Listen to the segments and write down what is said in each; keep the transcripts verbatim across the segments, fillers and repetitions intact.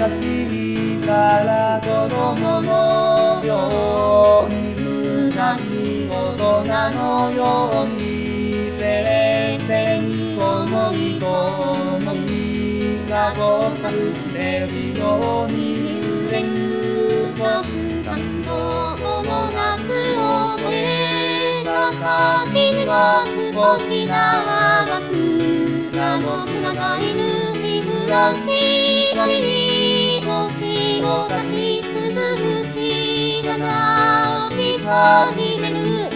しいから子供のように無邪気に大人のように冷静に思いと思いが交錯してるように揺れる感動のなす覚えが先には少し流すが僕らがいる日暮らしの命を立ちつつ虫が鳴き始める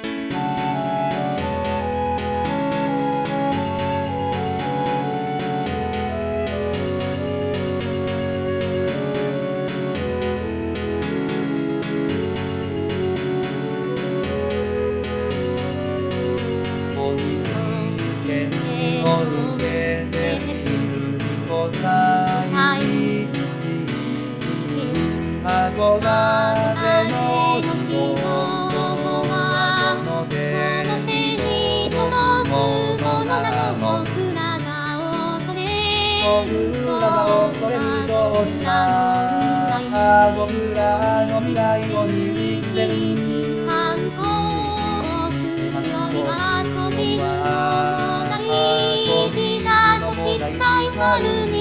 の上でいる彦さんに憧れの人はこの手に届くものなの僕らが恐れるどうした僕らの未来を握ってる反抗するよりは飛びるのも大事だと知った春に